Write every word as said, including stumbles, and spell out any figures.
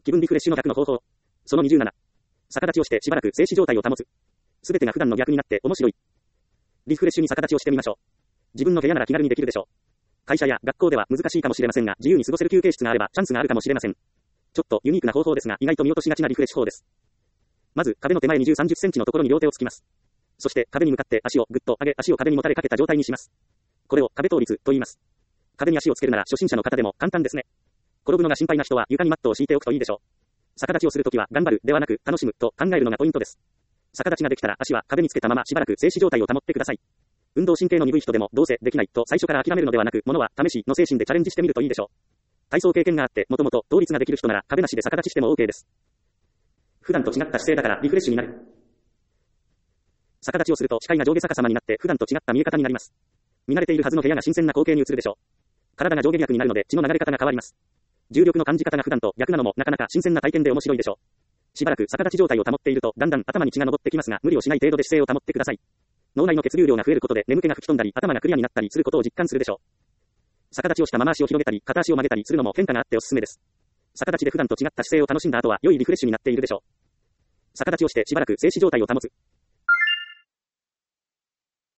気分リフレッシュの逆の方法。そのにじゅうなな。逆立ちをしてしばらく静止状態を保つ。すべてが普段の逆になって面白い。リフレッシュに逆立ちをしてみましょう。自分の部屋なら気軽にできるでしょう。会社や学校では難しいかもしれませんが、自由に過ごせる休憩室があればチャンスがあるかもしれません。ちょっとユニークな方法ですが、意外と見落としがちなリフレッシュ法です。まず、壁の手前にじゅう、さんじゅっセンチのところに両手をつきます。そして、壁に向かって足をぐっと上げ、足を壁にもたれかけた状態にします。これを壁倒立と言います。壁に足をつけるなら初心者の方でも簡単ですね。転ぶのが心配な人は床にマットを敷いておくといいでしょう。逆立ちをするときは頑張るではなく楽しむと考えるのがポイントです。逆立ちができたら足は壁につけたまましばらく静止状態を保ってください。運動神経の鈍い人でもどうせできないと最初から諦めるのではなく、ものは試しの精神でチャレンジしてみるといいでしょう。体操経験があってもともと倒立ができる人なら壁なしで逆立ちしても OK です。普段と違った姿勢だからリフレッシュになる。逆立ちをすると視界が上下逆さまになって普段と違った見え方になります。見慣れているはずの部屋が新鮮な光景に映るでしょう。体が上下逆になるので血の流れ方が変わります。重力の感じ方が普段と逆なのもなかなか新鮮な体験で面白いでしょう。しばらく逆立ち状態を保っているとだんだん頭に血が上ってきますが、無理をしない程度で姿勢を保ってください。脳内の血流量が増えることで眠気が吹き飛んだり頭がクリアになったりすることを実感するでしょう。逆立ちをしたまま足を広げたり片足を曲げたりするのも変化があっておすすめです。逆立ちで普段と違った姿勢を楽しんだ後は良いリフレッシュになっているでしょう。逆立ちをしてしばらく静止状態を保つ。